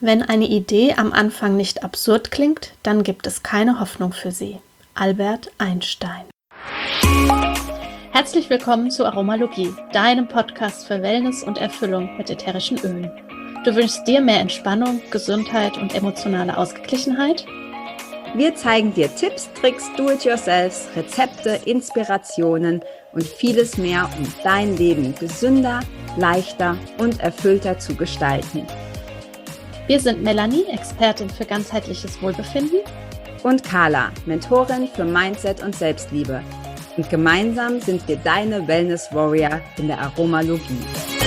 Wenn eine Idee am Anfang nicht absurd klingt, dann gibt es keine Hoffnung für sie. Albert Einstein. Herzlich willkommen zu Aromalogie, deinem Podcast für Wellness und Erfüllung mit ätherischen Ölen. Du wünschst dir mehr Entspannung, Gesundheit und emotionale Ausgeglichenheit? Wir zeigen dir Tipps, Tricks, Do-it-yourselfs, Rezepte, Inspirationen und vieles mehr, um dein Leben gesünder, leichter und erfüllter zu gestalten. Wir sind Melanie, Expertin für ganzheitliches Wohlbefinden, und Carla, Mentorin für Mindset und Selbstliebe. Und gemeinsam sind wir deine Wellness-Warrior in der Aromalogie.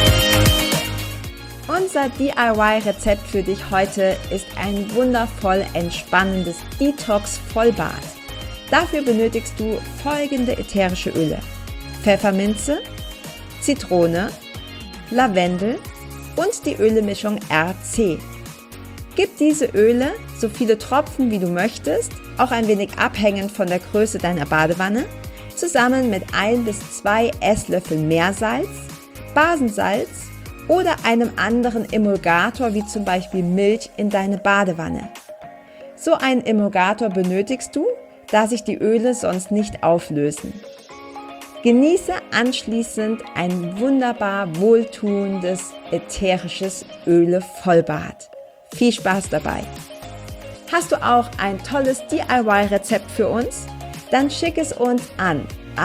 Unser DIY-Rezept für dich heute ist ein wundervoll entspannendes Detox-Vollbad. Dafür benötigst du folgende ätherische Öle: Pfefferminze, Zitrone, Lavendel und die Ölemischung RC. Gib diese Öle, so viele Tropfen wie du möchtest, auch ein wenig abhängend von der Größe deiner Badewanne, zusammen mit 1 bis 2 Esslöffel Meersalz, Basensalz oder einem anderen Emulgator wie zum Beispiel Milch in deine Badewanne. So einen Emulgator benötigst du, da sich die Öle sonst nicht auflösen. Genieße anschließend ein wunderbar wohltuendes ätherisches Öle-Vollbad. Viel Spaß dabei! Hast du auch ein tolles DIY-Rezept für uns? Dann schick es uns an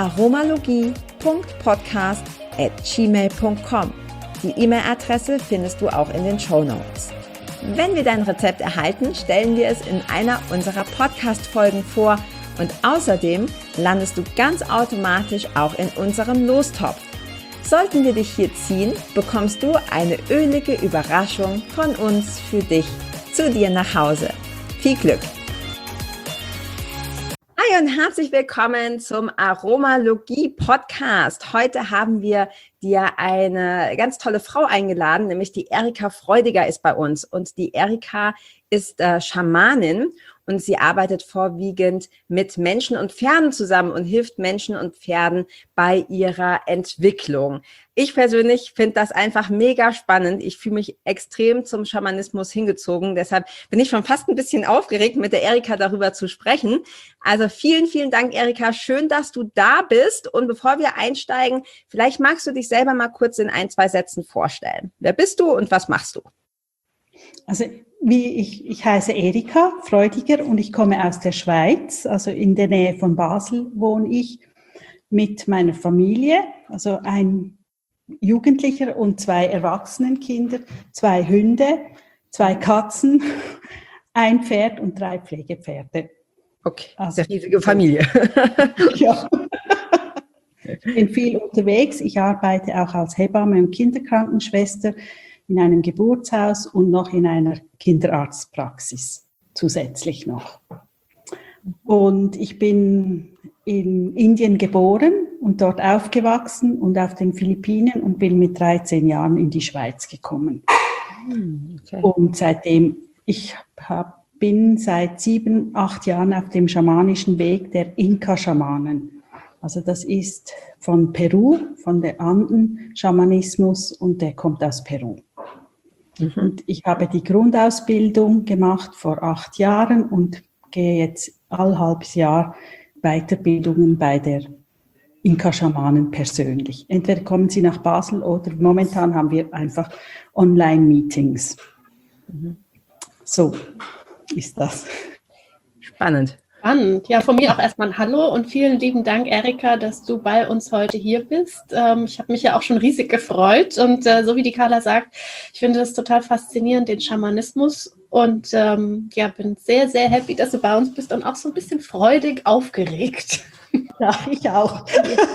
aromalogie.podcast@gmail.com. Die E-Mail-Adresse findest du auch in den Shownotes. Wenn wir dein Rezept erhalten, stellen wir es in einer unserer Podcast-Folgen vor und außerdem landest du ganz automatisch auch in unserem Lostopf. Sollten wir dich hier ziehen, bekommst du eine ölige Überraschung von uns für dich zu dir nach Hause. Viel Glück! Hi und herzlich willkommen zum Aromalogie-Podcast. Heute haben wir dir eine ganz tolle Frau eingeladen, nämlich die Erika Freudiger ist bei uns. Und die Erika ist Schamanin und sie arbeitet vorwiegend mit Menschen und Pferden zusammen und hilft Menschen und Pferden bei ihrer Entwicklung. Ich persönlich finde das einfach mega spannend. Ich fühle mich extrem zum Schamanismus hingezogen. Deshalb bin ich schon fast ein bisschen aufgeregt, mit der Erika darüber zu sprechen. Also vielen, vielen Dank, Erika. Schön, dass du da bist. Und bevor wir einsteigen, vielleicht magst du dich selber mal kurz in 1, 2 Sätzen vorstellen. Wer bist du und was machst du? Also ich heiße Erika Freudiger und ich komme aus der Schweiz, also in der Nähe von Basel wohne ich mit meiner Familie, also ein Jugendlicher und 2 Erwachsenenkinder, 2 Hunde, 2 Katzen, ein Pferd und 3 Pflegepferde. Okay, also sehr riesige Familie. Ja. Ich bin viel unterwegs, ich arbeite auch als Hebamme und Kinderkrankenschwester in einem Geburtshaus und noch in einer Kinderarztpraxis zusätzlich noch. Und ich bin in Indien geboren und dort aufgewachsen und auf den Philippinen und bin mit 13 Jahren in die Schweiz gekommen. Okay. Und seitdem, bin seit 7, 8 Jahren auf dem schamanischen Weg der Inka-Schamanen. Also das ist von Peru, von der Anden-Schamanismus und der kommt aus Peru. Und ich habe die Grundausbildung gemacht vor 8 Jahren und gehe jetzt alle halbes Jahr Weiterbildungen bei der Inka-Schamanen persönlich. Entweder kommen sie nach Basel oder momentan haben wir einfach Online-Meetings. So ist das. Spannend. Spannend. Ja, von mir auch erstmal ein Hallo und vielen lieben Dank, Erika, dass du bei uns heute hier bist. Ich habe mich ja auch schon riesig gefreut und so wie die Carla sagt, ich finde das total faszinierend, den Schamanismus und bin sehr, sehr happy, dass du bei uns bist und auch so ein bisschen freudig aufgeregt. Ja, ich auch.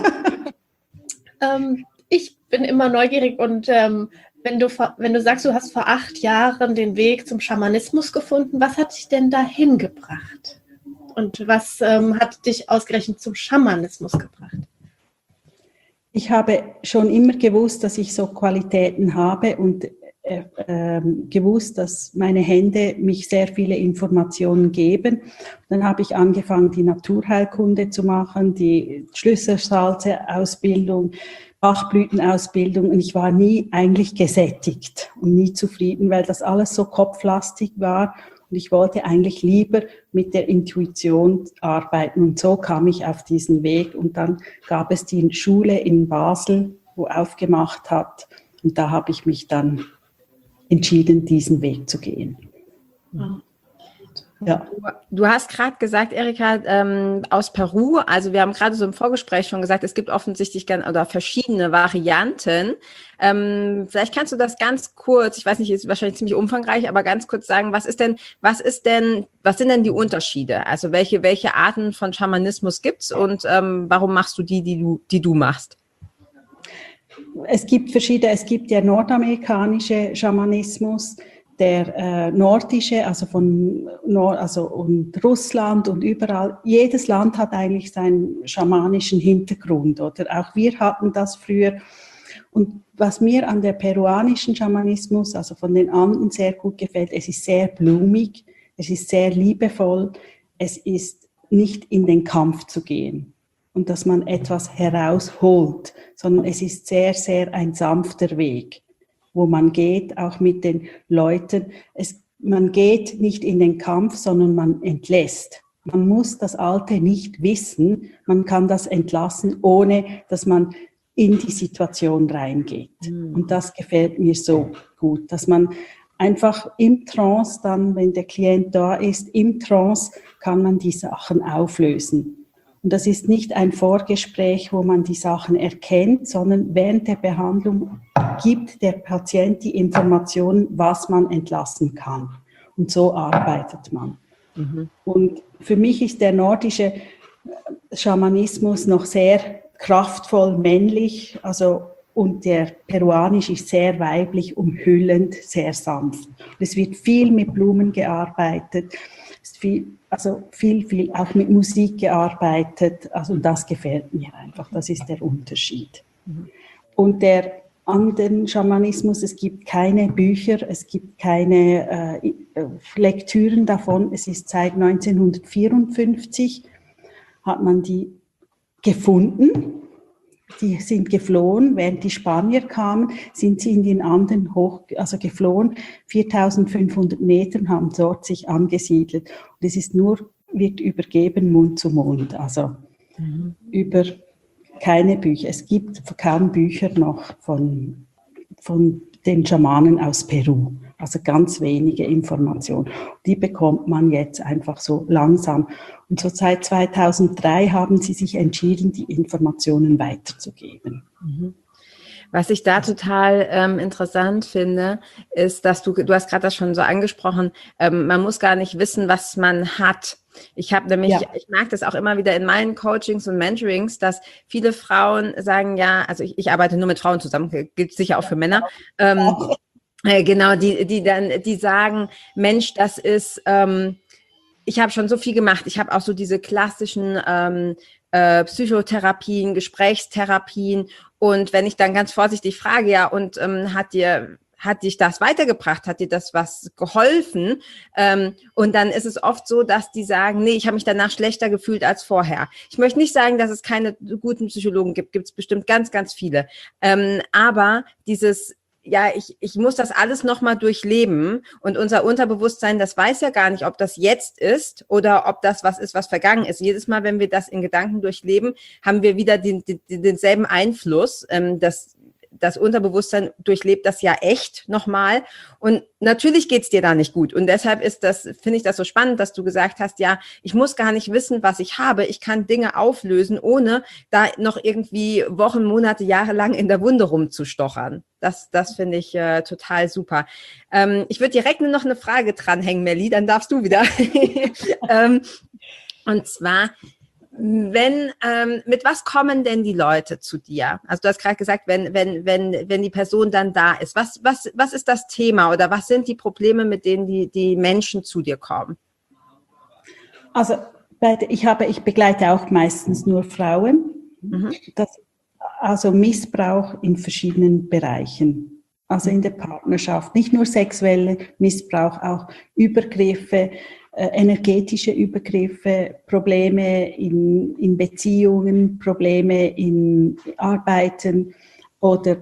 Ich bin immer neugierig und wenn du sagst, du hast vor 8 Jahren den Weg zum Schamanismus gefunden, was hat dich denn dahin gebracht? Und was hat dich ausgerechnet zum Schamanismus gebracht? Ich habe schon immer gewusst, dass ich so Qualitäten habe und gewusst, dass meine Hände mich sehr viele Informationen geben. Dann habe ich angefangen, die Naturheilkunde zu machen, die Schlüsselsalze-Ausbildung, Bachblütenausbildung und ich war nie eigentlich gesättigt und nie zufrieden, weil das alles so kopflastig war und ich wollte eigentlich lieber mit der Intuition arbeiten und so kam ich auf diesen Weg und dann gab es die Schule in Basel, wo aufgemacht hat und da habe ich mich dann entschieden, diesen Weg zu gehen. Ja. Du hast gerade gesagt, Erika, aus Peru, also wir haben gerade so im Vorgespräch schon gesagt, es gibt offensichtlich oder verschiedene Varianten. Vielleicht kannst du das ganz kurz, ich weiß nicht, ist wahrscheinlich ziemlich umfangreich, aber ganz kurz sagen, was sind denn die Unterschiede? Also welche Arten von Schamanismus gibt's und warum machst du die du machst? Es gibt verschiedene, es gibt der nordamerikanische Schamanismus, der nordische, also und Russland und überall. Jedes Land hat eigentlich seinen schamanischen Hintergrund, oder? Auch wir hatten das früher. Und was mir an der peruanischen Schamanismus, also von den Anden, sehr gut gefällt, es ist sehr blumig, es ist sehr liebevoll, es ist nicht in den Kampf zu gehen und dass man etwas herausholt, sondern es ist sehr, sehr ein sanfter Weg, wo man geht, auch mit den Leuten. Man geht nicht in den Kampf, sondern man entlässt. Man muss das Alte nicht wissen, man kann das entlassen, ohne dass man in die Situation reingeht. Und das gefällt mir so gut, dass man einfach im Trance dann, wenn der Klient da ist, im Trance kann man die Sachen auflösen. Und das ist nicht ein Vorgespräch, wo man die Sachen erkennt, sondern während der Behandlung gibt der Patient die Informationen, was man entlassen kann. Und so arbeitet man. Mhm. Und für mich ist der nordische Schamanismus noch sehr kraftvoll männlich, und der peruanisch ist sehr weiblich, umhüllend, sehr sanft. Es wird viel mit Blumen gearbeitet, es ist viel auch mit Musik gearbeitet. Also das gefällt mir einfach, das ist der Unterschied. Mhm. Und der anderen Schamanismus, es gibt keine Bücher, es gibt keine Lektüren davon. Es ist seit 1954, hat man die gefunden. Die sind geflohen, während die Spanier kamen, sind sie in den Anden geflohen, 4.500 Meter, haben dort sich angesiedelt. Und es wird übergeben Mund zu Mund, über keine Bücher. Es gibt kaum Bücher noch von den Schamanen aus Peru, also ganz wenige Informationen. Die bekommt man jetzt einfach so langsam. Und so seit 2003 haben sie sich entschieden, die Informationen weiterzugeben. Was ich da total interessant finde, ist, dass du hast gerade das schon so angesprochen, man muss gar nicht wissen, was man hat. Ich habe nämlich, Ich merke das auch immer wieder in meinen Coachings und Mentorings, dass viele Frauen sagen, ja, also ich arbeite nur mit Frauen zusammen, gilt sicher auch für Männer, genau, die sagen, Mensch, das ist, ich habe schon so viel gemacht, ich habe auch so diese klassischen Psychotherapien, Gesprächstherapien und wenn ich dann ganz vorsichtig frage, ja, und hat dich das weitergebracht? Hat dir das was geholfen? Und dann ist es oft so, dass die sagen, nee, ich habe mich danach schlechter gefühlt als vorher. Ich möchte nicht sagen, dass es keine guten Psychologen gibt. Gibt es bestimmt ganz, ganz viele. Aber dieses, ja, ich muss das alles nochmal durchleben und unser Unterbewusstsein, das weiß ja gar nicht, ob das jetzt ist oder ob das was ist, was vergangen ist. Jedes Mal, wenn wir das in Gedanken durchleben, haben wir wieder denselben Einfluss, das Unterbewusstsein durchlebt das ja echt nochmal und natürlich geht's dir da nicht gut und deshalb finde ich das so spannend, dass du gesagt hast, ja, ich muss gar nicht wissen, was ich habe, ich kann Dinge auflösen, ohne da noch irgendwie Wochen, Monate, Jahre lang in der Wunde rumzustochern. Das finde ich total super. Ich würde direkt nur noch eine Frage dranhängen, Melli, dann darfst du wieder. Und zwar, mit was kommen denn die Leute zu dir? Also du hast gerade gesagt, wenn die Person dann da ist, was ist das Thema oder was sind die Probleme, mit denen die Menschen zu dir kommen? Also ich begleite auch meistens nur Frauen. Mhm. Also Missbrauch in verschiedenen Bereichen. Also in der Partnerschaft, nicht nur sexuelle Missbrauch, auch Übergriffe, energetische Übergriffe, Probleme in Beziehungen, Probleme in Arbeiten, oder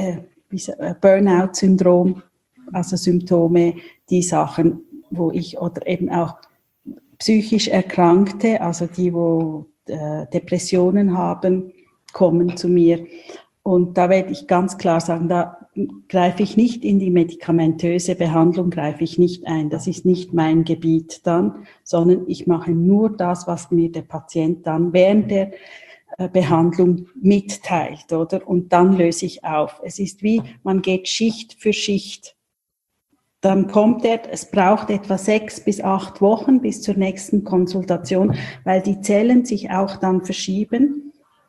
Burnout-Syndrom, also Symptome, die Sachen, wo ich, oder eben auch psychisch Erkrankte, also die, wo Depressionen haben, kommen zu mir. Und da werde ich ganz klar sagen, da greife ich nicht in die medikamentöse Behandlung, greife ich nicht ein. Das ist nicht mein Gebiet dann, sondern ich mache nur das, was mir der Patient dann während der Behandlung mitteilt, oder? Und dann löse ich auf. Es ist wie, man geht Schicht für Schicht. Dann kommt es braucht etwa 6 bis 8 Wochen bis zur nächsten Konsultation, weil die Zellen sich auch dann verschieben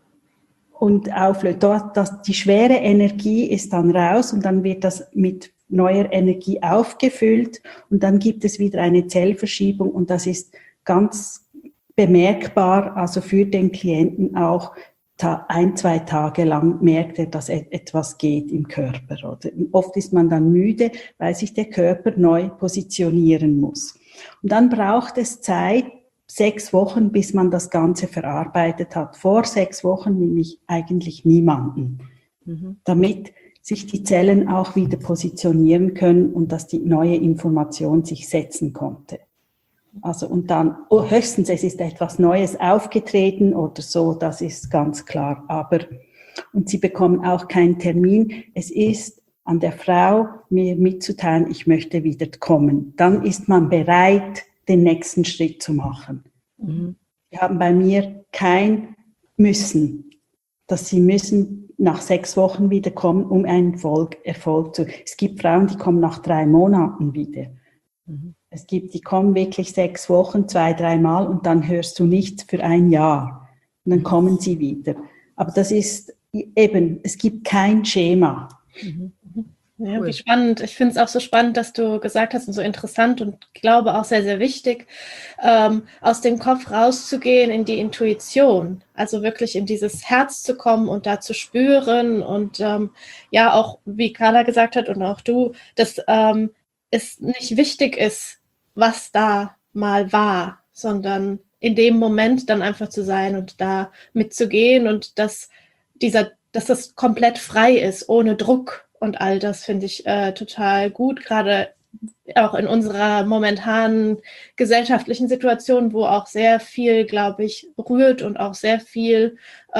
und auflöst. Die schwere Energie ist dann raus und dann wird das mit neuer Energie aufgefüllt und dann gibt es wieder eine Zellverschiebung und das ist ganz bemerkbar, also für den Klienten auch 1-2 Tage lang merkt er, dass etwas geht im Körper. Oder? Oft ist man dann müde, weil sich der Körper neu positionieren muss. Und dann braucht es Zeit, 6 Wochen, bis man das Ganze verarbeitet hat. Vor 6 Wochen nehme ich eigentlich niemanden, damit sich die Zellen auch wieder positionieren können und dass die neue Information sich setzen konnte. Also und dann höchstens, es ist etwas Neues aufgetreten oder so, das ist ganz klar. Aber und Sie bekommen auch keinen Termin. Es ist an der Frau, mir mitzuteilen, ich möchte wieder kommen. Dann ist man bereit, den nächsten Schritt zu machen. Sie haben bei mir kein Müssen, dass Sie müssen nach 6 Wochen wieder kommen, um einen Erfolg zu. Es gibt Frauen, die kommen nach 3 Monaten wieder. Es gibt, die kommen wirklich 6 Wochen, 2-3 Mal und dann hörst du nichts für 1 Jahr. Und dann kommen sie wieder. Aber das ist eben, es gibt kein Schema. Ja, wie spannend. Ich finde es auch so spannend, dass du gesagt hast und so interessant und glaube auch sehr, sehr wichtig, aus dem Kopf rauszugehen in die Intuition, also wirklich in dieses Herz zu kommen und da zu spüren und ja auch, wie Carla gesagt hat und auch du, dass es nicht wichtig ist, was da mal war, sondern in dem Moment dann einfach zu sein und da mitzugehen und dass das komplett frei ist, ohne Druck. Und all das finde ich total gut, gerade auch in unserer momentanen gesellschaftlichen Situation, wo auch sehr viel, glaube ich, rührt und auch sehr viel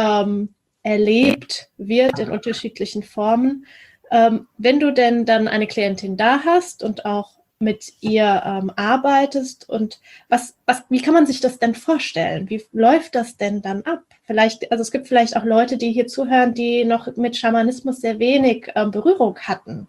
erlebt wird in unterschiedlichen Formen. Wenn du denn dann eine Klientin da hast und auch mit ihr arbeitest und wie kann man sich das denn vorstellen? Wie läuft das denn dann ab? Vielleicht, also es gibt vielleicht auch Leute, die hier zuhören, die noch mit Schamanismus sehr wenig Berührung hatten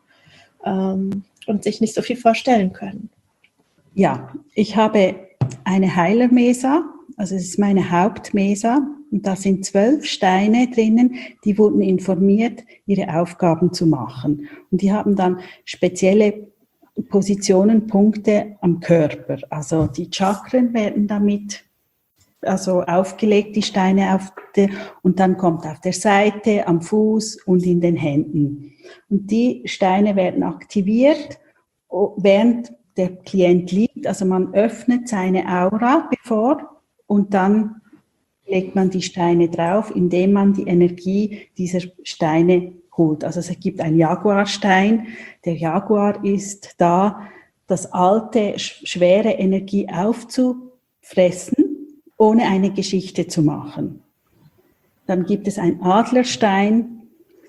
und sich nicht so viel vorstellen können. Ja, ich habe eine Heilermesa, also es ist meine Hauptmesa und da sind 12 Steine drinnen, die wurden informiert, ihre Aufgaben zu machen. Und die haben dann spezielle Positionen, Punkte am Körper. Also die Chakren werden damit aufgelegt, die Steine und dann kommt auf der Seite, am Fuß und in den Händen. Und die Steine werden aktiviert, während der Klient liegt. Also man öffnet seine Aura bevor und dann legt man die Steine drauf, indem man die Energie dieser Steine holt. Also es gibt einen Jaguarstein. Der Jaguar ist da, das alte, schwere Energie aufzufressen, ohne eine Geschichte zu machen. Dann gibt es einen Adlerstein.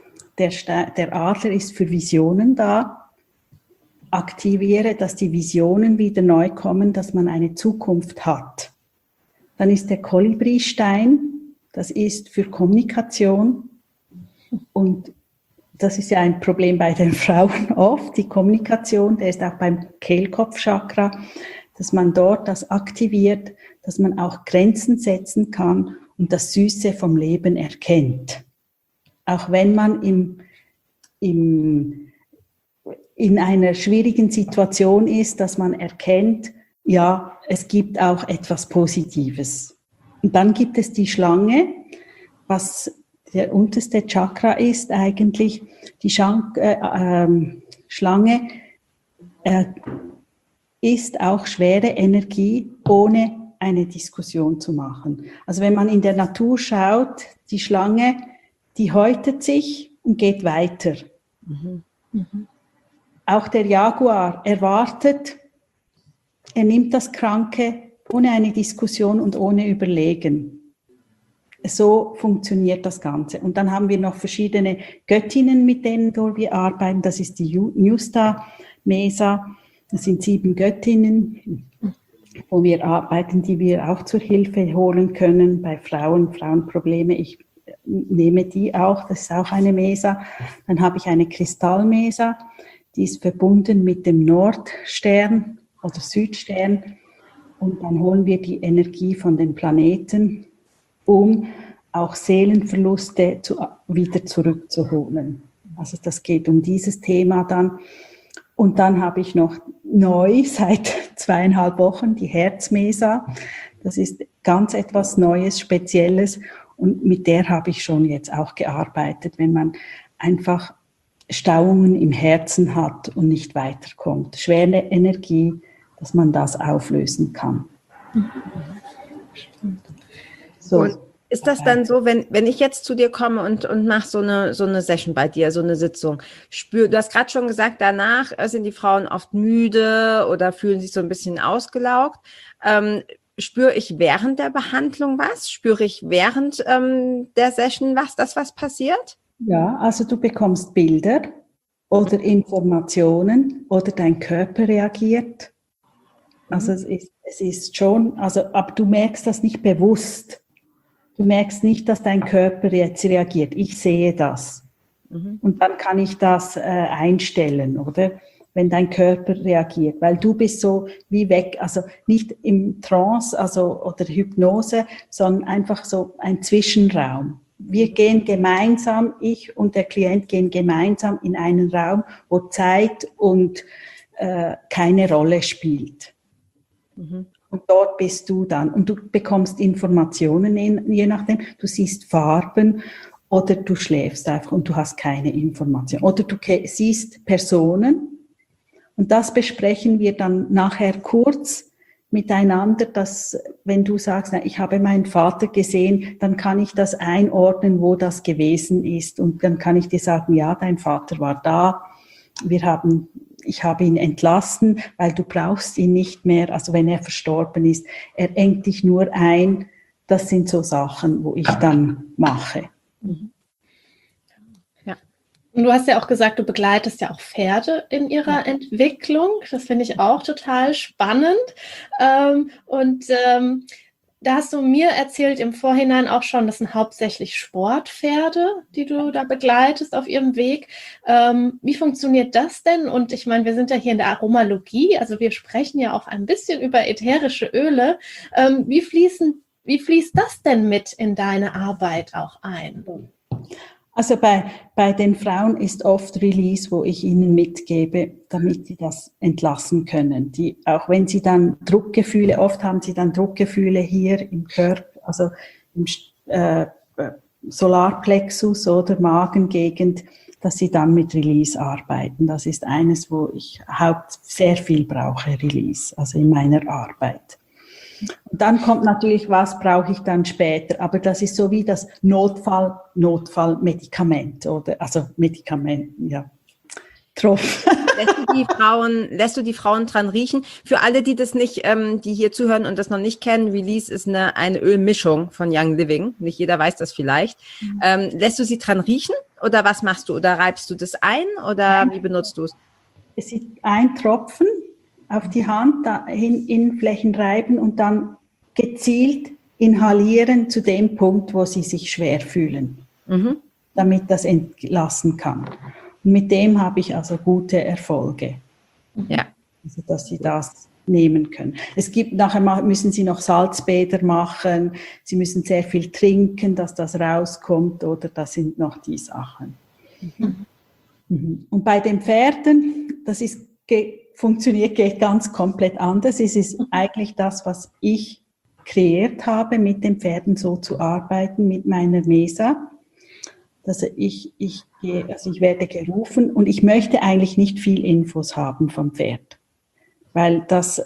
Der Adler ist für Visionen da. Aktiviere, dass die Visionen wieder neu kommen, dass man eine Zukunft hat. Dann ist der Kolibristein. Das ist für Kommunikation. Und das ist ja ein Problem bei den Frauen oft, die Kommunikation. Der ist auch beim Kehlkopfchakra, dass man dort das aktiviert, dass man auch Grenzen setzen kann und das Süße vom Leben erkennt. Auch wenn man in einer schwierigen Situation ist, dass man erkennt, ja, es gibt auch etwas Positives. Und dann gibt es die Schlange, was der unterste Chakra ist eigentlich. Die Schlange ist auch schwere Energie, ohne eine Diskussion zu machen. Also wenn man in der Natur schaut, die Schlange, die häutet sich und geht weiter. Mhm. Auch der Jaguar erwartet, er nimmt das Kranke ohne eine Diskussion und ohne Überlegen. So funktioniert das Ganze. Und dann haben wir noch verschiedene Göttinnen, mit denen wir arbeiten. Das ist die New Star Mesa. Das sind 7 Göttinnen, wo wir arbeiten, die wir auch zur Hilfe holen können bei Frauenprobleme. Ich nehme die auch, das ist auch eine Mesa. Dann habe ich eine Kristallmesa, die ist verbunden mit dem Nordstern oder Südstern. Und dann holen wir die Energie von den Planeten, um auch Seelenverluste wieder zurückzuholen. Also das geht um dieses Thema dann. Und dann habe ich noch neu seit 2,5 Wochen die Herzmesa. Das ist ganz etwas Neues, Spezielles. Und mit der habe ich schon jetzt auch gearbeitet, wenn man einfach Stauungen im Herzen hat und nicht weiterkommt. Schwere Energie, dass man das auflösen kann. So. Und ist das dann so, wenn ich jetzt zu dir komme und mache so eine Session bei dir, so eine Sitzung, du hast gerade schon gesagt, danach sind die Frauen oft müde oder fühlen sich so ein bisschen ausgelaugt. Spüre ich während der Behandlung was? Spüre ich während der Session was passiert? Ja, also du bekommst Bilder oder Informationen oder dein Körper reagiert. Also es ist schon, aber du merkst das nicht bewusst. Du merkst nicht, dass dein Körper jetzt reagiert. Ich sehe das. Und dann kann ich das einstellen, oder? Wenn dein Körper reagiert. Weil du bist so wie weg, also nicht im Trance oder Hypnose, sondern einfach so ein Zwischenraum. Wir gehen gemeinsam, ich und der Klient gehen gemeinsam in einen Raum, wo Zeit und keine Rolle spielt. Und dort bist du dann. Und du bekommst Informationen, je nachdem. Du siehst Farben oder du schläfst einfach und du hast keine Information. Oder du siehst Personen. Und das besprechen wir dann nachher kurz miteinander, dass wenn du sagst, ich habe meinen Vater gesehen, dann kann ich das einordnen, wo das gewesen ist. Und dann kann ich dir sagen, ja, dein Vater war da. Ich habe ihn entlassen, weil du brauchst ihn nicht mehr. Also wenn er verstorben ist, er engt dich nur ein. Das sind so Sachen, wo ich dann mache. Ja. Und du hast ja auch gesagt, du begleitest ja auch Pferde in ihrer Entwicklung. Das finde ich auch total spannend. Da hast du mir erzählt im Vorhinein auch schon, das sind hauptsächlich Sportpferde, die du da begleitest auf ihrem Weg. Wie funktioniert das denn? Und ich meine, wir sind ja hier in der Aromalogie, also wir sprechen ja auch ein bisschen über ätherische Öle. Wie fließt das denn mit in deine Arbeit auch ein? Also bei den Frauen ist oft Release, wo ich ihnen mitgebe, damit sie das entlassen können. Auch wenn sie dann Druckgefühle, oft haben sie dann Druckgefühle hier im Körper, also im Solarplexus oder Magengegend, dass sie dann mit Release arbeiten. Das ist eines, wo ich sehr viel brauche, Release, also in meiner Arbeit. Und dann kommt natürlich, was brauche ich dann später, aber das ist so wie das Notfallmedikament, oder? Also Medikament, ja. Tropfen. Lässt du die Frauen dran riechen? Für alle, die das nicht, die hier zuhören und das noch nicht kennen, Release ist eine Ölmischung von Young Living. Nicht jeder weiß das vielleicht. Lässt du sie dran riechen oder was machst du? Oder reibst du das ein oder wie benutzt du es? Es ist ein Tropfen auf die Hand, in Flächen reiben und dann gezielt inhalieren zu dem Punkt, wo sie sich schwer fühlen, damit das entlassen kann. Und mit dem habe ich also gute Erfolge. Ja. Also, dass sie das nehmen können. Nachher müssen sie noch Salzbäder machen, sie müssen sehr viel trinken, dass das rauskommt, oder das sind noch die Sachen. Und bei den Pferden, geht ganz komplett anders. Es ist eigentlich das, was ich kreiert habe, mit den Pferden so zu arbeiten, mit meiner Mesa. Also ich werde gerufen und ich möchte eigentlich nicht viel Infos haben vom Pferd, weil das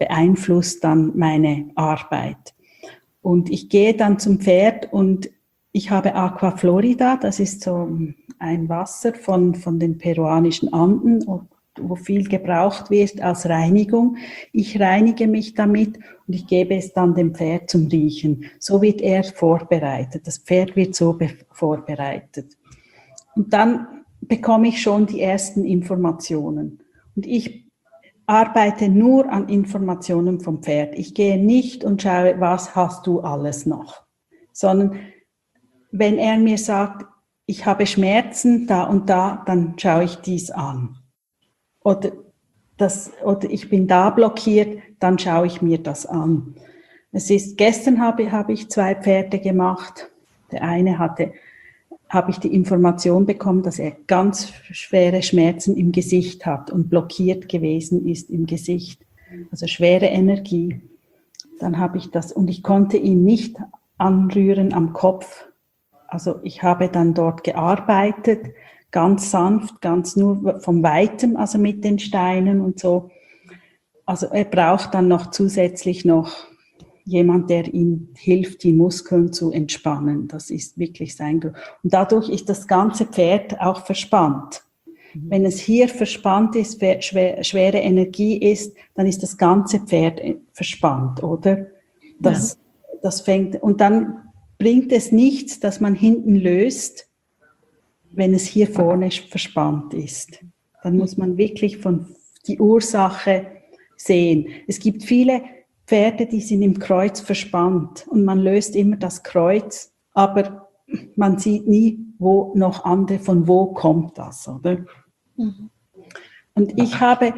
beeinflusst dann meine Arbeit. Und ich gehe dann zum Pferd und Ich habe Aqua Florida, das ist so ein Wasser von den peruanischen Anden, wo viel gebraucht wird als Reinigung. Ich reinige mich damit und ich gebe es dann dem Pferd zum Riechen. So wird er vorbereitet. Das Pferd wird so vorbereitet. Und dann bekomme ich schon die ersten Informationen. Und ich arbeite nur an Informationen vom Pferd. Ich gehe nicht und schaue, was hast du alles noch, sondern wenn er mir sagt, ich habe Schmerzen da und da, dann schaue ich dies an. Oder ich bin da blockiert, dann schaue ich mir das an. Gestern habe ich 2 Pferde gemacht. Der eine habe ich die Information bekommen, dass er ganz schwere Schmerzen im Gesicht hat und blockiert gewesen ist im Gesicht. Also schwere Energie. Dann habe ich das, und ich konnte ihn nicht anrühren am Kopf. Also ich habe dann dort gearbeitet, ganz sanft, ganz nur vom Weitem, also mit den Steinen und so. Also er braucht dann noch zusätzlich noch jemand, der ihm hilft, die Muskeln zu entspannen. Das ist wirklich sein Grund. Und dadurch ist das ganze Pferd auch verspannt. Wenn es hier verspannt ist, schwere Energie ist, dann ist das ganze Pferd verspannt, oder? Das fängt, und dann bringt es nichts, dass man hinten löst, wenn es hier vorne verspannt ist. Dann muss man wirklich von die Ursache sehen. Es gibt viele Pferde, die sind im Kreuz verspannt und man löst immer das Kreuz, aber man sieht nie, von wo kommt das, oder? Mhm. Und ich habe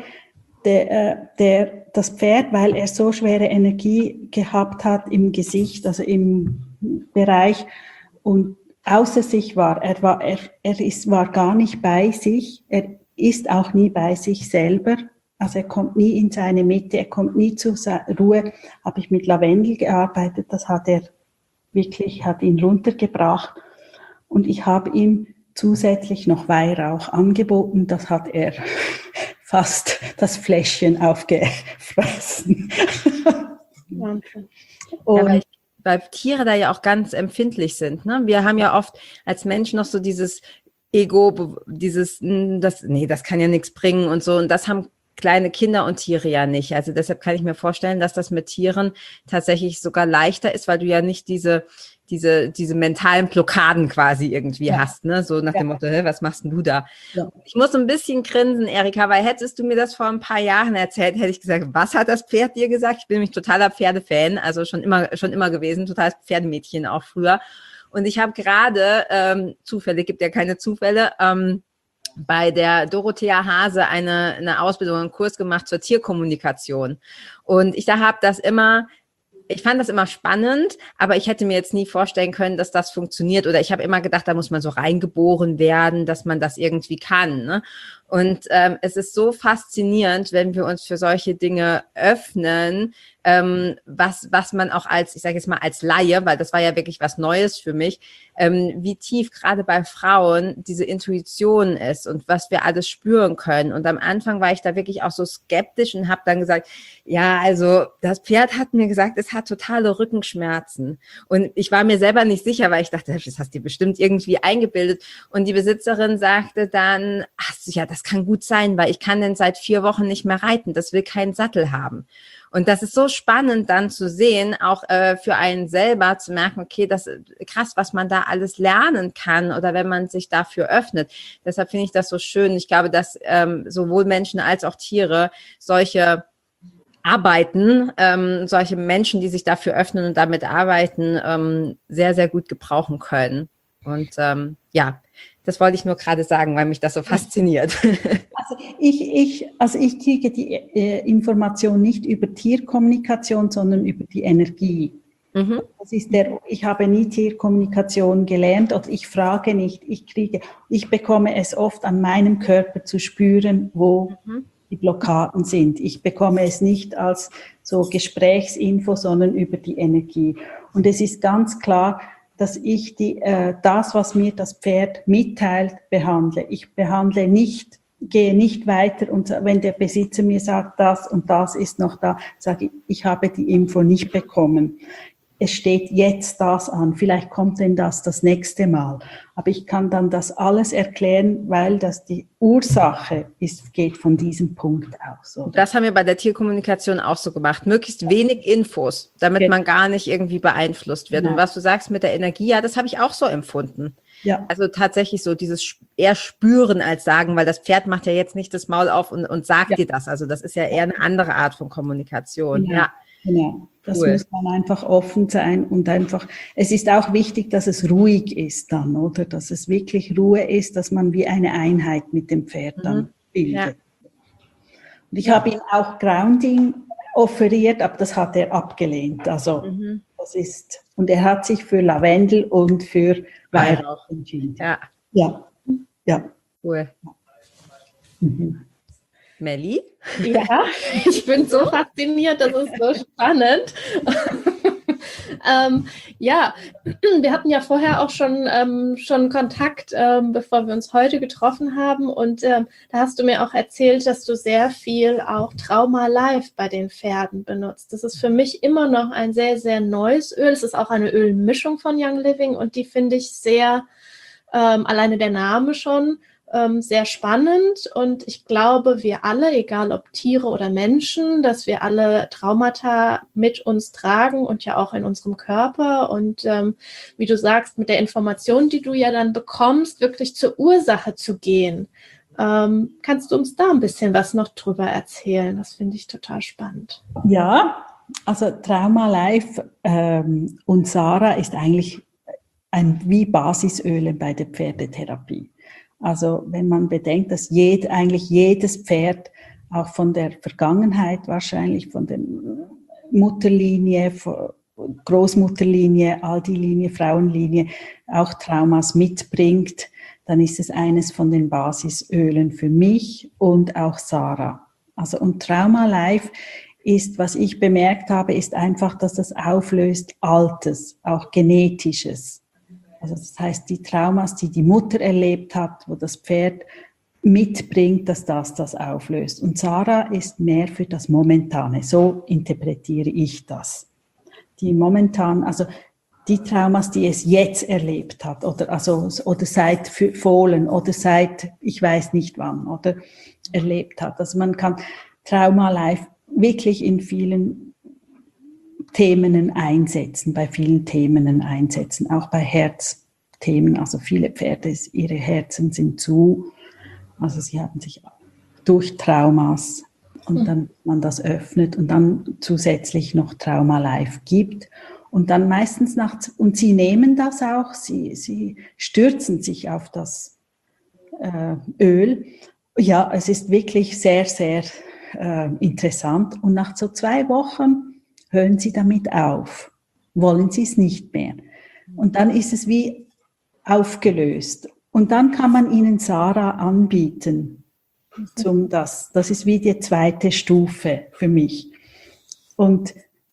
das Pferd, weil er so schwere Energie gehabt hat im Gesicht, also im Bereich und außer sich war. Er war gar nicht bei sich. Er ist auch nie bei sich selber. Also er kommt nie in seine Mitte, er kommt nie zur Ruhe. Habe ich mit Lavendel gearbeitet, das hat ihn runtergebracht. Und ich habe ihm zusätzlich noch Weihrauch angeboten, das hat er fast das Fläschchen aufgefressen. Wahnsinn. Und weil Tiere da ja auch ganz empfindlich sind. Ne? Wir haben ja oft als Menschen noch so dieses Ego, das kann ja nichts bringen und so. Und das haben kleine Kinder und Tiere ja nicht. Also deshalb kann ich mir vorstellen, dass das mit Tieren tatsächlich sogar leichter ist, weil du ja nicht diese mentalen Blockaden quasi irgendwie hast, ne? So nach dem Motto, was machst denn du da? Ja. Ich muss ein bisschen grinsen, Erika, weil hättest du mir das vor ein paar Jahren erzählt, hätte ich gesagt, was hat das Pferd dir gesagt? Ich bin nämlich totaler Pferdefan, also schon immer gewesen, totales Pferdemädchen auch früher. Und ich habe gerade, Zufälle, gibt ja keine Zufälle, bei der Dorothea Hase eine Ausbildung, einen Kurs gemacht zur Tierkommunikation. Und ich fand das immer spannend, aber ich hätte mir jetzt nie vorstellen können, dass das funktioniert. Oder ich habe immer gedacht, da muss man so reingeboren werden, dass man das irgendwie kann. Ne? Und es ist so faszinierend, wenn wir uns für solche Dinge öffnen, was man auch ich sage jetzt mal als Laie, weil das war ja wirklich was Neues für mich, wie tief gerade bei Frauen diese Intuition ist und was wir alles spüren können. Und am Anfang war ich da wirklich auch so skeptisch und habe dann gesagt, ja, also das Pferd hat mir gesagt, es hat totale Rückenschmerzen. Und ich war mir selber nicht sicher, weil ich dachte, das hast du bestimmt irgendwie eingebildet. Und die Besitzerin sagte dann, ach ja, das kann gut sein, weil ich kann denn seit 4 Wochen nicht mehr reiten. Das will keinen Sattel haben. Und das ist so spannend dann zu sehen, auch für einen selber zu merken, okay, das ist krass, was man da alles lernen kann oder wenn man sich dafür öffnet. Deshalb finde ich das so schön. Ich glaube, dass sowohl Menschen als auch Tiere solche solche Menschen, die sich dafür öffnen und damit arbeiten, sehr, sehr gut gebrauchen können. Und das wollte ich nur gerade sagen, weil mich das so fasziniert. Also ich kriege die Information nicht über Tierkommunikation, sondern über die Energie. Mhm. Ich habe nie Tierkommunikation gelernt oder ich frage nicht, ich bekomme es oft an meinem Körper zu spüren, wo die Blockaden sind. Ich bekomme es nicht als so Gesprächsinfo, sondern über die Energie. Und es ist ganz klar, dass ich das, was mir das Pferd mitteilt, behandle. Ich behandle nicht, gehe nicht weiter und wenn der Besitzer mir sagt, das und das ist noch da, sage ich, ich habe die Info nicht bekommen. es steht jetzt das an, vielleicht kommt denn das nächste Mal. Aber ich kann dann das alles erklären, weil das die Ursache ist, geht von diesem Punkt aus. Oder? Das haben wir bei der Tierkommunikation auch so gemacht. Möglichst wenig Infos, damit man gar nicht irgendwie beeinflusst wird. Genau. Und was du sagst mit der Energie, ja, das habe ich auch so empfunden. Ja. Also tatsächlich so dieses eher spüren als sagen, weil das Pferd macht ja jetzt nicht das Maul auf und sagt dir das. Also das ist ja eher eine andere Art von Kommunikation. Genau. Ja. Genau. Das muss man einfach offen sein und einfach, es ist auch wichtig, dass es ruhig ist dann, oder? Dass es wirklich Ruhe ist, dass man wie eine Einheit mit dem Pferd dann bildet. Ja. Und ich habe ihm auch Grounding offeriert, aber das hat er abgelehnt. Also das ist, und er hat sich für Lavendel und für Weihrauch entschieden. Ja. Ja. Ja. Cool. Melli? Ja, ich bin so fasziniert, das ist so spannend. Ja, wir hatten ja vorher auch schon Kontakt, bevor wir uns heute getroffen haben, und da hast du mir auch erzählt, dass du sehr viel auch Trauma Life bei den Pferden benutzt. Das ist für mich immer noch ein sehr, sehr neues Öl. Es ist auch eine Ölmischung von Young Living und die finde ich sehr, alleine der Name schon, sehr spannend, und ich glaube, wir alle, egal ob Tiere oder Menschen, dass wir alle Traumata mit uns tragen und ja auch in unserem Körper, und wie du sagst, mit der Information, die du ja dann bekommst, wirklich zur Ursache zu gehen. Kannst du uns da ein bisschen was noch drüber erzählen? Das finde ich total spannend. Ja, also Trauma Life und Sarah ist eigentlich wie Basisöle bei der Pferdetherapie. Also wenn man bedenkt, dass eigentlich jedes Pferd auch von der Vergangenheit wahrscheinlich, von der Mutterlinie, Großmutterlinie, Aldi-Linie, Frauenlinie auch Traumas mitbringt, dann ist es eines von den Basisölen für mich und auch Sarah. Also und Trauma Life ist, was ich bemerkt habe, ist einfach, dass das auflöst Altes, auch Genetisches. Also das heißt, die Traumas, die die Mutter erlebt hat, wo das Pferd mitbringt, dass das auflöst. Und Sarah ist mehr für das Momentane. So interpretiere ich das. Die momentan, also die Traumas, die es jetzt erlebt hat, oder seit Fohlen oder seit ich weiß nicht wann, oder erlebt hat. Also man kann Trauma Life wirklich in vielen Themen einsetzen, bei vielen Themen einsetzen, auch bei Herzthemen. Also viele Pferde, ihre Herzen sind zu, also sie haben sich durch Traumas, und dann man das öffnet und dann zusätzlich noch Trauma Life gibt und dann meistens und sie nehmen das auch, sie stürzen sich auf das Öl. Ja, es ist wirklich sehr, sehr interessant, und nach so 2 Wochen hören Sie damit auf, wollen Sie es nicht mehr. Und dann ist es wie aufgelöst. Und dann kann man Ihnen Sarah anbieten. Das ist wie die 2. Stufe für mich. Und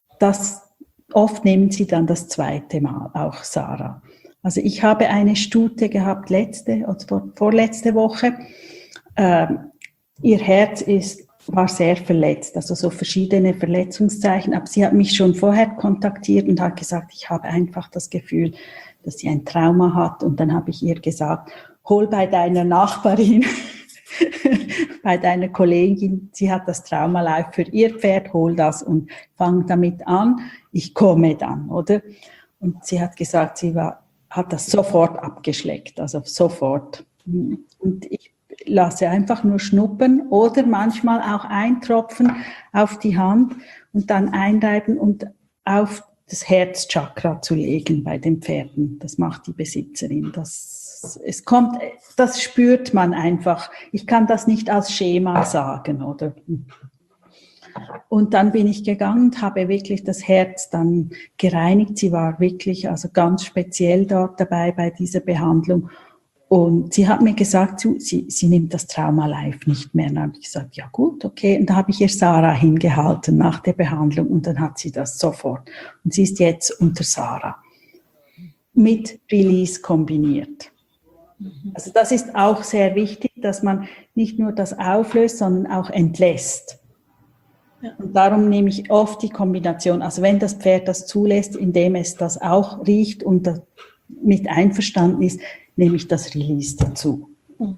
oft nehmen Sie dann das 2. Mal, auch Sarah. Also ich habe eine Stute gehabt vorletzte Woche. Ihr Herz war sehr verletzt, also so verschiedene Verletzungszeichen, aber sie hat mich schon vorher kontaktiert und hat gesagt, ich habe einfach das Gefühl, dass sie ein Trauma hat, und dann habe ich ihr gesagt, hol bei deiner Nachbarin, bei deiner Kollegin, sie hat das Trauma Life für ihr Pferd, hol das und fang damit an, ich komme dann, oder? Und sie hat gesagt, hat das sofort abgeschleckt, also sofort. Und ich lasse einfach nur schnuppern oder manchmal auch eintropfen auf die Hand und dann einreiben und auf das Herzchakra zu legen bei den Pferden. Das macht die Besitzerin. Das spürt man einfach. Ich kann das nicht als Schema sagen, oder? Und dann bin ich gegangen und habe wirklich das Herz dann gereinigt. Sie war wirklich also ganz speziell dort dabei bei dieser Behandlung. Und sie hat mir gesagt, sie nimmt das Trauma Life nicht mehr. Und dann habe ich gesagt, ja gut, okay. Und da habe ich ihr Sarah hingehalten nach der Behandlung, und dann hat sie das sofort. Und sie ist jetzt unter Sarah mit Release kombiniert. Also das ist auch sehr wichtig, dass man nicht nur das auflöst, sondern auch entlässt. Ja. Und darum nehme ich oft die Kombination, also wenn das Pferd das zulässt, indem es das auch riecht und mit einverstanden ist, nehme ich das Release dazu.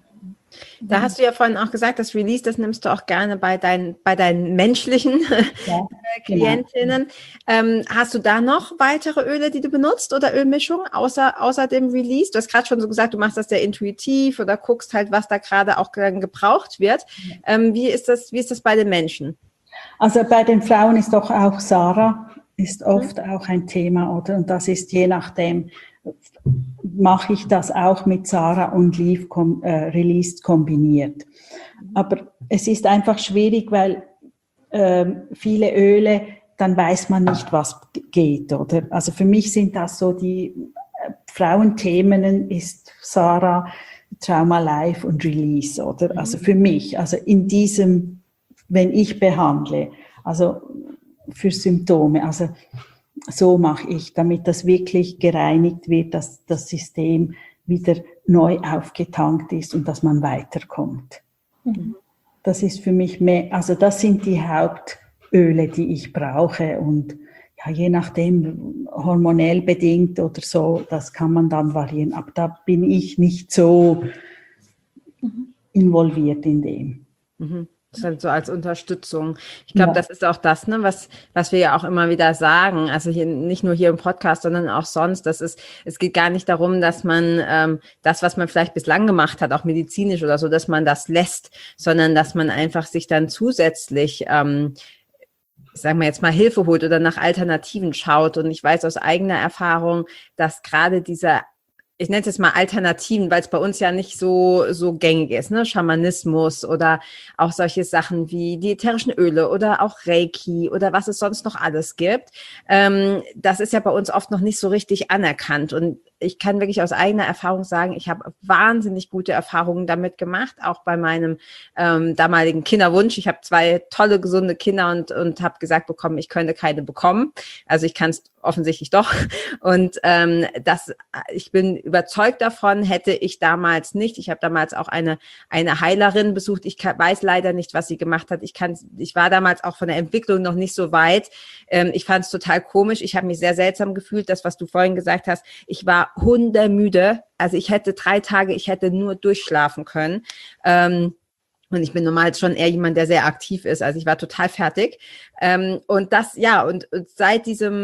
Da hast du ja vorhin auch gesagt, das Release, das nimmst du auch gerne bei deinen menschlichen Klientinnen. Genau. Hast du da noch weitere Öle, die du benutzt oder Ölmischungen außer dem Release? Du hast gerade schon so gesagt, du machst das sehr intuitiv oder guckst halt, was da gerade auch gebraucht wird. Wie ist das bei den Menschen? Also bei den Frauen ist doch auch Sarah ist oft auch ein Thema, oder? Und das ist je nachdem, mache ich das auch mit Sarah und Leaf Released kombiniert. Aber es ist einfach schwierig, weil viele Öle, dann weiß man nicht, was geht, oder? Also für mich sind das so die Frauenthemen ist Sarah, Trauma Life und Release, oder? Also für mich, also in diesem, wenn ich behandle, also für Symptome, also so mache ich, damit das wirklich gereinigt wird, dass das System wieder neu aufgetankt ist und dass man weiterkommt. Das ist für mich mehr, also das sind die Hauptöle, die ich brauche und ja, je nachdem hormonell bedingt oder so, das kann man dann variieren, aber da bin ich nicht so involviert in dem. Das ist halt so als Unterstützung. Ich glaube, das ist auch das, ne, was wir ja auch immer wieder sagen. Also hier, nicht nur hier im Podcast, sondern auch sonst. Es geht gar nicht darum, dass man das, was man vielleicht bislang gemacht hat, auch medizinisch oder so, dass man das lässt, sondern dass man einfach sich dann zusätzlich, sagen wir jetzt mal, Hilfe holt oder nach Alternativen schaut. Und ich weiß aus eigener Erfahrung, dass gerade dieser, ich nenne es jetzt mal Alternativen, weil es bei uns ja nicht so gängig ist, ne? Schamanismus oder auch solche Sachen wie die ätherischen Öle oder auch Reiki oder was es sonst noch alles gibt. Das ist ja bei uns oft noch nicht so richtig anerkannt. Und ich kann wirklich aus eigener Erfahrung sagen, ich habe wahnsinnig gute Erfahrungen damit gemacht, auch bei meinem damaligen Kinderwunsch. Ich habe 2 tolle, gesunde Kinder und habe gesagt bekommen, ich könnte keine bekommen. Also ich kann es offensichtlich doch. Und ich bin überzeugt davon, hätte ich damals nicht. Ich habe damals auch eine Heilerin besucht. Ich weiß leider nicht, was sie gemacht hat. Ich war damals auch von der Entwicklung noch nicht so weit. Ich fand es total komisch. Ich habe mich sehr seltsam gefühlt, das, was du vorhin gesagt hast. Ich war hundemüde. Also ich hätte 3 Tage, ich hätte nur durchschlafen können. Und ich bin normal schon eher jemand, der sehr aktiv ist. Also ich war total fertig. Und das, ja, und seit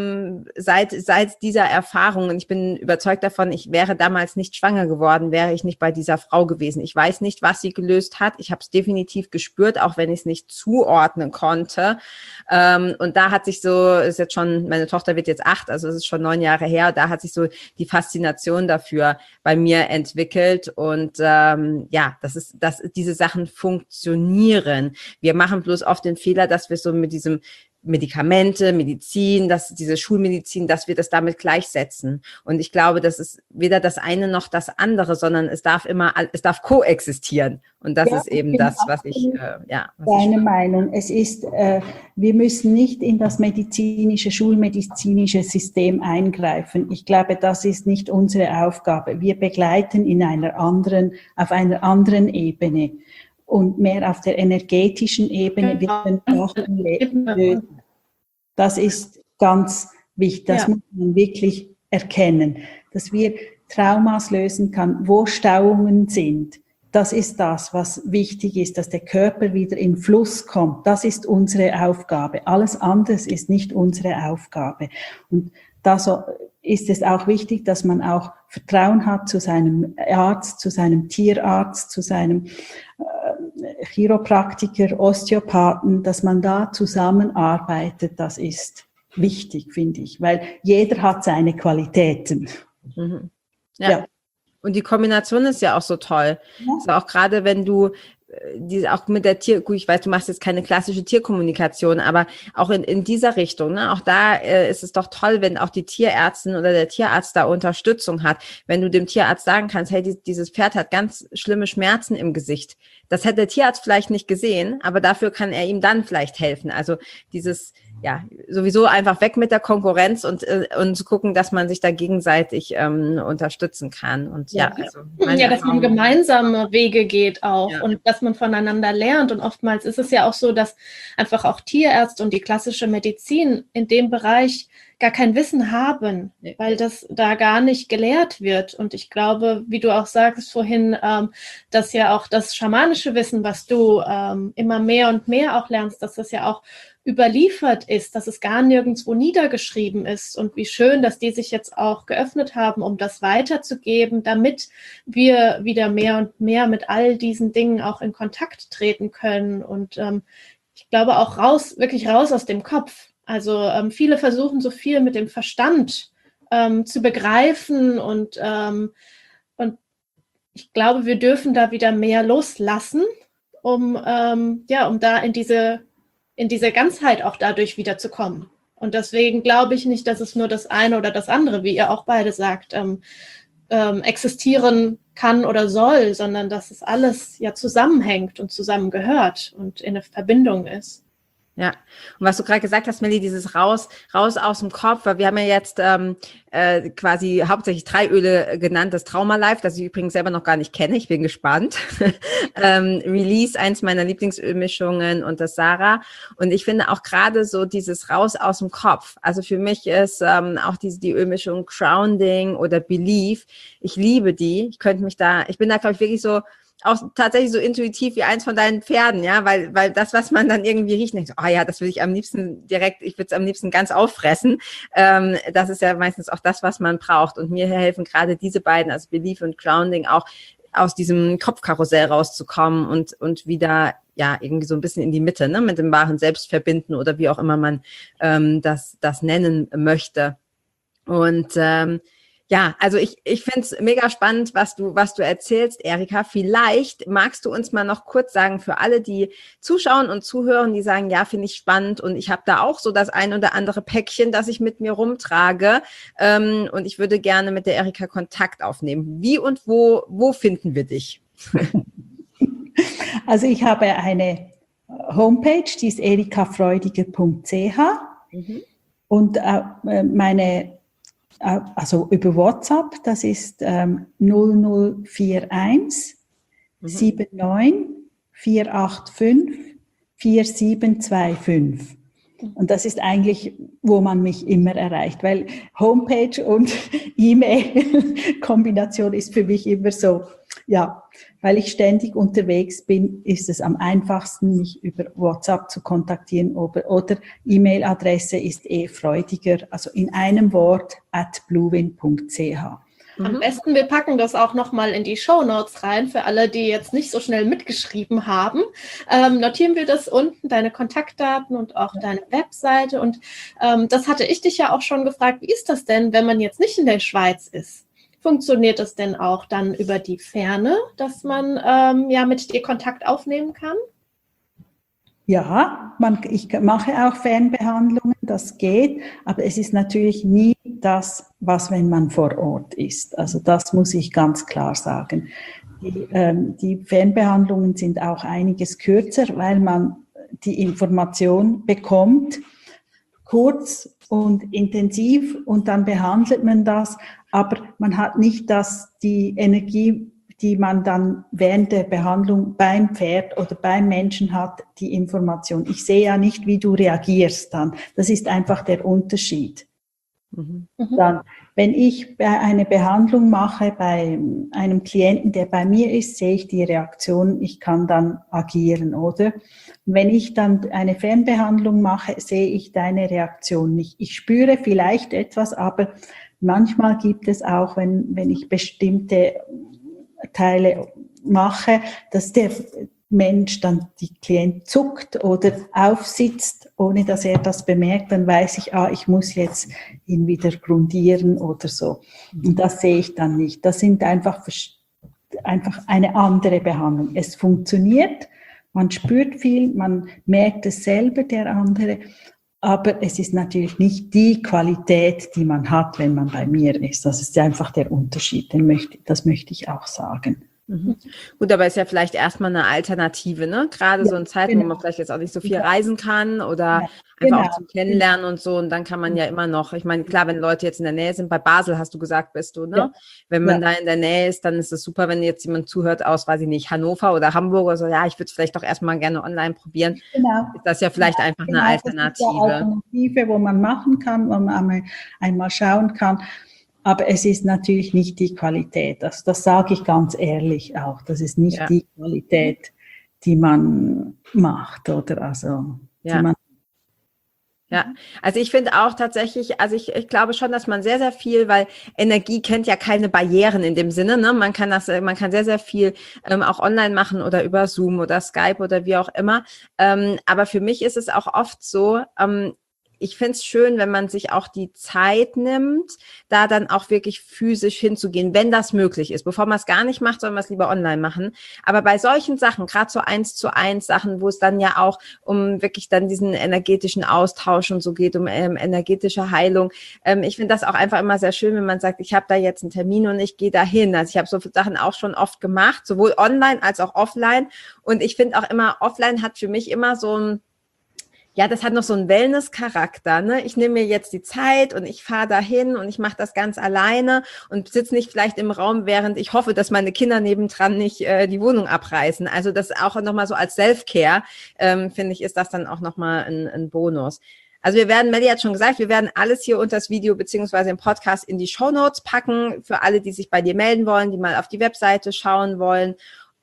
dieser Erfahrung, und ich bin überzeugt davon, ich wäre damals nicht schwanger geworden, wäre ich nicht bei dieser Frau gewesen. Ich weiß nicht, was sie gelöst hat. Ich habe es definitiv gespürt, auch wenn ich es nicht zuordnen konnte. Und da hat sich so, ist jetzt schon, meine Tochter wird jetzt 8, also es ist schon 9 Jahre her, da hat sich so die Faszination dafür bei mir entwickelt. Und ja, diese Sachen funktionieren. Wir machen bloß oft den Fehler, dass wir so mit diesem Medikamente, Medizin, diese Schulmedizin, dass wir das damit gleichsetzen. Und ich glaube, das ist weder das eine noch das andere, sondern es darf koexistieren. Und das ist eben das, was ich, Deine Meinung. Es ist, wir müssen nicht in das schulmedizinische System eingreifen. Ich glaube, das ist nicht unsere Aufgabe. Wir begleiten auf einer anderen Ebene. Und mehr auf der energetischen Ebene wird dann auch lösen. Das ist ganz wichtig, das muss man wirklich erkennen, dass wir Traumas lösen kann, wo Stauungen sind. Das ist das, was wichtig ist, dass der Körper wieder in Fluss kommt. Das ist unsere Aufgabe. Alles andere ist nicht unsere Aufgabe. Und da ist es auch wichtig, dass man auch Vertrauen hat zu seinem Arzt, zu seinem Tierarzt, zu seinem Chiropraktiker, Osteopathen, dass man da zusammenarbeitet. Das ist wichtig, finde ich, weil jeder hat seine Qualitäten. Mhm. Ja. Und die Kombination ist ja auch so toll. Ja. Also auch gerade wenn du auch mit der gut, ich weiß, du machst jetzt keine klassische Tierkommunikation, aber auch in dieser Richtung, ne? Auch da ist es doch toll, wenn auch die Tierärztin oder der Tierarzt da Unterstützung hat. Wenn du dem Tierarzt sagen kannst, hey, dieses Pferd hat ganz schlimme Schmerzen im Gesicht. Das hätte der Tierarzt vielleicht nicht gesehen, aber dafür kann er ihm dann vielleicht helfen. Also dieses sowieso einfach weg mit der Konkurrenz und zu gucken, dass man sich da gegenseitig unterstützen kann. Und dass man gemeinsame Wege geht auch und dass man voneinander lernt. Und oftmals ist es ja auch so, dass einfach auch Tierärzte und die klassische Medizin in dem Bereich gar kein Wissen haben, weil das da gar nicht gelehrt wird. Und ich glaube, wie du auch sagst vorhin, dass ja auch das schamanische Wissen, was du immer mehr und mehr auch lernst, dass das ja auch überliefert ist, dass es gar nirgendwo niedergeschrieben ist. Und wie schön, dass die sich jetzt auch geöffnet haben, um das weiterzugeben, damit wir wieder mehr und mehr mit all diesen Dingen auch in Kontakt treten können. Und ich glaube auch wirklich raus aus dem Kopf. Also viele versuchen so viel mit dem Verstand zu begreifen und ich glaube, wir dürfen da wieder mehr loslassen, um da in diese Ganzheit auch dadurch wiederzukommen. Und deswegen glaube ich nicht, dass es nur das eine oder das andere, wie ihr auch beide sagt, existieren kann oder soll, sondern dass es alles ja zusammenhängt und zusammengehört und in einer Verbindung ist. Ja, und was du gerade gesagt hast, Melli, dieses raus aus dem Kopf, weil wir haben ja jetzt quasi hauptsächlich 3 Öle genannt, das Trauma Life, das ich übrigens selber noch gar nicht kenne, ich bin gespannt. Release, eins meiner Lieblingsölmischungen und das Sarah. Und ich finde auch gerade so dieses raus aus dem Kopf, also für mich ist auch die Ölmischung Grounding oder Belief, ich liebe die, ich bin da, glaube ich, wirklich so auch tatsächlich so intuitiv wie eins von deinen Pferden, ja, weil das, was man dann irgendwie riecht, denkt, das will ich am liebsten ich würde es am liebsten ganz auffressen. Das ist ja meistens auch das, was man braucht. Und mir helfen gerade diese beiden, also Belief und Grounding, auch aus diesem Kopfkarussell rauszukommen und wieder, irgendwie so ein bisschen in die Mitte, ne, mit dem wahren Selbst verbinden oder wie auch immer man das nennen möchte. Und also ich finde es mega spannend, was du erzählst, Erika. Vielleicht magst du uns mal noch kurz sagen, für alle, die zuschauen und zuhören, die sagen, ja, finde ich spannend und ich habe da auch so das ein oder andere Päckchen, das ich mit mir rumtrage und ich würde gerne mit der Erika Kontakt aufnehmen. Wie und wo finden wir dich? Also ich habe eine Homepage, die ist erikafreudiger.ch und also über WhatsApp, das ist 0041 79 485 4725. Und das ist eigentlich, wo man mich immer erreicht, weil Homepage und E-Mail-Kombination ist für mich immer so, weil ich ständig unterwegs bin, ist es am einfachsten, mich über WhatsApp zu kontaktieren oder E-Mail-Adresse ist freudiger, also in einem Wort @bluewin.ch. Am besten, wir packen das auch nochmal in die Shownotes rein, für alle, die jetzt nicht so schnell mitgeschrieben haben. Notieren wir das unten, deine Kontaktdaten und auch deine Webseite. Und das hatte ich dich ja auch schon gefragt, wie ist das denn, wenn man jetzt nicht in der Schweiz ist? Funktioniert das denn auch dann über die Ferne, dass man mit dir Kontakt aufnehmen kann? Ja, ich mache auch Fernbehandlungen, das geht, aber es ist natürlich nie das, was wenn man vor Ort ist. Also das muss ich ganz klar sagen. Die Fernbehandlungen sind auch einiges kürzer, weil man die Information bekommt, kurz und intensiv und dann behandelt man das, aber man hat nicht die Energie, die man dann während der Behandlung beim Pferd oder beim Menschen hat, die Information. Ich sehe ja nicht, wie du reagierst dann. Das ist einfach der Unterschied. Dann, wenn ich eine Behandlung mache bei einem Klienten, der bei mir ist, sehe ich die Reaktion, ich kann dann agieren, oder? Wenn ich dann eine Fernbehandlung mache, sehe ich deine Reaktion nicht. Ich spüre vielleicht etwas, aber manchmal gibt es auch, wenn ich bestimmte Teile mache, dass der Mensch dann, die Klient zuckt oder aufsitzt, ohne dass er das bemerkt, dann weiß ich, ich muss jetzt ihn wieder grundieren oder so. Und das sehe ich dann nicht. Das sind einfach eine andere Behandlung. Es funktioniert, man spürt viel, man merkt es selber, der andere, aber es ist natürlich nicht die Qualität, die man hat, wenn man bei mir ist. Das ist einfach der Unterschied, das möchte ich auch sagen. Mhm. Gut, aber ist ja vielleicht erstmal eine Alternative, ne? Gerade so in Zeiten, wo man vielleicht jetzt auch nicht so viel reisen kann oder einfach auch zum Kennenlernen und so. Und dann kann man ja immer noch, ich meine, klar, wenn Leute jetzt in der Nähe sind, bei Basel hast du gesagt, bist du, ne? Ja. Wenn man da in der Nähe ist, dann ist es super, wenn jetzt jemand zuhört aus, weiß ich nicht, Hannover oder Hamburg oder so, ja, ich würde es vielleicht doch erstmal gerne online probieren. Genau. Ist das ja vielleicht einfach eine Alternative. Das ist eine Alternative, wo man machen kann, wo man einmal schauen kann. Aber es ist natürlich nicht die Qualität. Also das sage ich ganz ehrlich auch. Das ist nicht die Qualität, die man macht, oder? Also, die man. Ja, also ich finde auch tatsächlich, also ich glaube schon, dass man sehr, sehr viel, weil Energie kennt ja keine Barrieren in dem Sinne, ne? Man kann sehr, sehr viel auch online machen oder über Zoom oder Skype oder wie auch immer. Aber für mich ist es auch oft so, ich finde es schön, wenn man sich auch die Zeit nimmt, da dann auch wirklich physisch hinzugehen, wenn das möglich ist. Bevor man es gar nicht macht, soll man es lieber online machen. Aber bei solchen Sachen, gerade so 1:1 Sachen, wo es dann ja auch um wirklich dann diesen energetischen Austausch und so geht, um energetische Heilung. Ich finde das auch einfach immer sehr schön, wenn man sagt, ich habe da jetzt einen Termin und ich gehe da hin. Also ich habe so Sachen auch schon oft gemacht, sowohl online als auch offline. Und ich finde auch immer, offline hat für mich immer so ein, ja, das hat noch so einen Wellness-Charakter, ne? Ich nehme mir jetzt die Zeit und ich fahre dahin und ich mache das ganz alleine und sitze nicht vielleicht im Raum, während ich hoffe, dass meine Kinder nebendran nicht die Wohnung abreißen. Also das auch nochmal so als Self-Care, finde ich, ist das dann auch nochmal ein Bonus. Also wir werden, Melli hat schon gesagt, wir werden alles hier unter das Video beziehungsweise im Podcast in die Shownotes packen, für alle, die sich bei dir melden wollen, die mal auf die Webseite schauen wollen.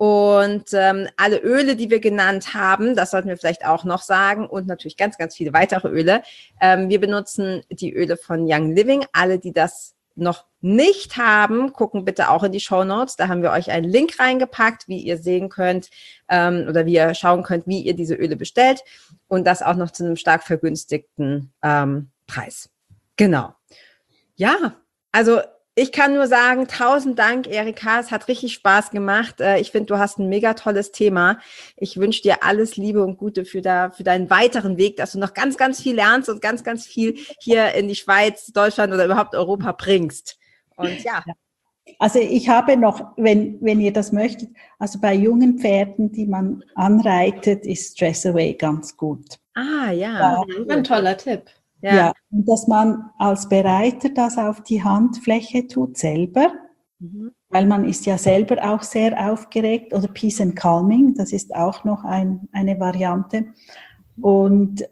Und alle Öle, die wir genannt haben, das sollten wir vielleicht auch noch sagen, und natürlich ganz, ganz viele weitere Öle. Wir benutzen die Öle von Young Living. Alle, die das noch nicht haben, gucken bitte auch in die Shownotes. Da haben wir euch einen Link reingepackt, wie ihr sehen könnt oder wie ihr schauen könnt, wie ihr diese Öle bestellt. Und das auch noch zu einem stark vergünstigten Preis. Genau. Ja, also ich kann nur sagen, 1000 Dank, Erika. Es hat richtig Spaß gemacht. Ich finde, du hast ein mega tolles Thema. Ich wünsche dir alles Liebe und Gute für deinen weiteren Weg, dass du noch ganz, ganz viel lernst und ganz, ganz viel hier in die Schweiz, Deutschland oder überhaupt Europa bringst. Und ja. Also ich habe noch, wenn ihr das möchtet, also bei jungen Pferden, die man anreitet, ist Stress Away ganz gut. Ah, ja. Ein toller Tipp. Ja, und dass man als Bereiter das auf die Handfläche tut selber, weil man ist ja selber auch sehr aufgeregt, oder Peace and Calming, das ist auch noch eine Variante. Und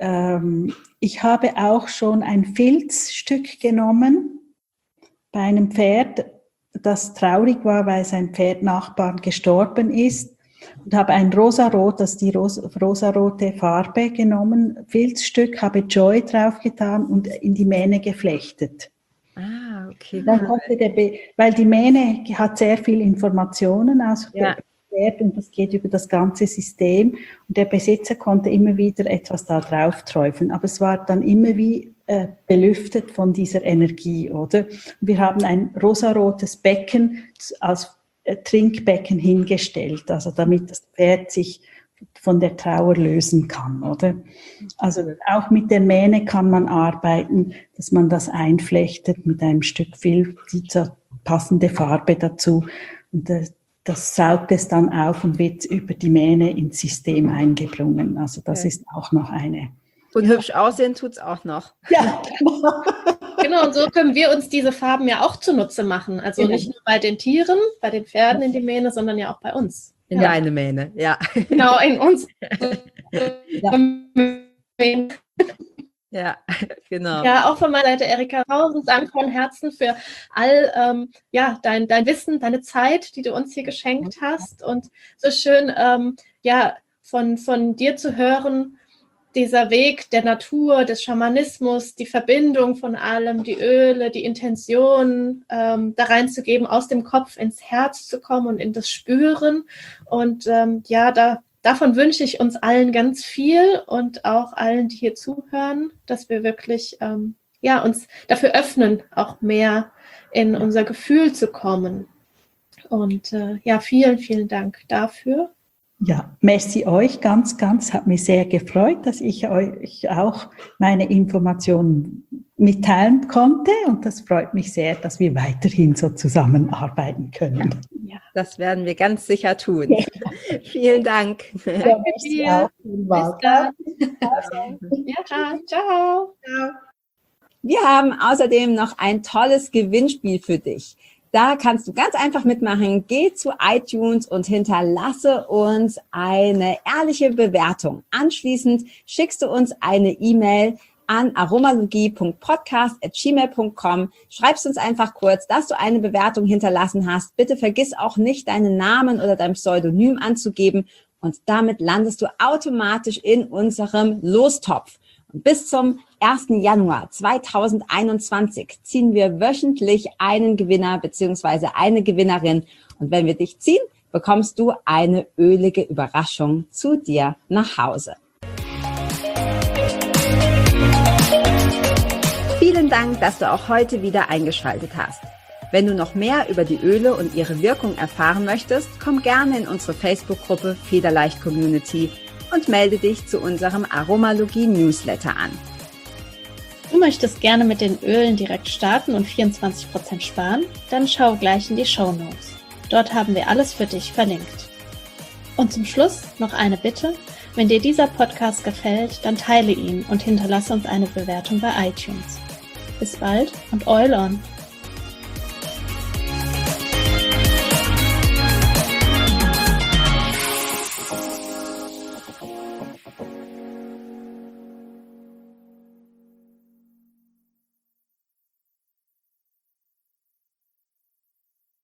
ich habe auch schon ein Filzstück genommen bei einem Pferd, das traurig war, weil sein Pferdnachbar gestorben ist. Und habe ein rosarot, das ist die rosarote Farbe genommen, Filzstück, habe Joy draufgetan und in die Mähne geflechtet. Ah, okay. Dann konnte weil die Mähne hat sehr viel Informationen aus dem Pferd und das geht über das ganze System. Und der Besitzer konnte immer wieder etwas da drauf träufeln, aber es war dann immer wie belüftet von dieser Energie, oder? Wir haben ein rosarotes Becken als Trinkbecken hingestellt, also damit das Pferd sich von der Trauer lösen kann, oder? Also auch mit der Mähne kann man arbeiten, dass man das einflechtet mit einem Stück Filz, die passende Farbe dazu, und das saugt es dann auf und wird über die Mähne ins System eingebrungen. Also das ist auch noch eine. Und hübsch aussehen tut's auch noch. Ja, genau, und so können wir uns diese Farben ja auch zunutze machen. Also nicht nur bei den Tieren, bei den Pferden in die Mähne, sondern ja auch bei uns. In deine Mähne, ja. Genau, in uns. Ja, genau. Ja, auch von meiner Seite, Erika, 1000 Dank von Herzen für all dein Wissen, deine Zeit, die du uns hier geschenkt hast. Und so schön, von dir zu hören, dieser Weg der Natur, des Schamanismus, die Verbindung von allem, die Öle, die Intention da reinzugeben, aus dem Kopf ins Herz zu kommen und in das Spüren. Und davon wünsche ich uns allen ganz viel und auch allen, die hier zuhören, dass wir wirklich uns dafür öffnen, auch mehr in unser Gefühl zu kommen. Und vielen, vielen Dank dafür. Ja, merci euch ganz, ganz, hat mich sehr gefreut, dass ich euch auch meine Informationen mitteilen konnte. Und das freut mich sehr, dass wir weiterhin so zusammenarbeiten können. Ja, das werden wir ganz sicher tun. Ja. Vielen Dank. Danke dir. Bis dann. Ja, ciao. Wir haben außerdem noch ein tolles Gewinnspiel für dich. Da kannst du ganz einfach mitmachen. Geh zu iTunes und hinterlasse uns eine ehrliche Bewertung. Anschließend schickst du uns eine E-Mail an aromalogie.podcast@gmail.com. Schreibst uns einfach kurz, dass du eine Bewertung hinterlassen hast. Bitte vergiss auch nicht, deinen Namen oder dein Pseudonym anzugeben. Und damit landest du automatisch in unserem Lostopf. Und bis zum 1. Januar 2021 ziehen wir wöchentlich einen Gewinner bzw. eine Gewinnerin. Und wenn wir dich ziehen, bekommst du eine ölige Überraschung zu dir nach Hause. Vielen Dank, dass du auch heute wieder eingeschaltet hast. Wenn du noch mehr über die Öle und ihre Wirkung erfahren möchtest, komm gerne in unsere Facebook-Gruppe Federleicht Community und melde dich zu unserem Aromalogie-Newsletter an. Du möchtest gerne mit den Ölen direkt starten und 24% sparen? Dann schau gleich in die Shownotes. Dort haben wir alles für dich verlinkt. Und zum Schluss noch eine Bitte. Wenn dir dieser Podcast gefällt, dann teile ihn und hinterlasse uns eine Bewertung bei iTunes. Bis bald und Oil on!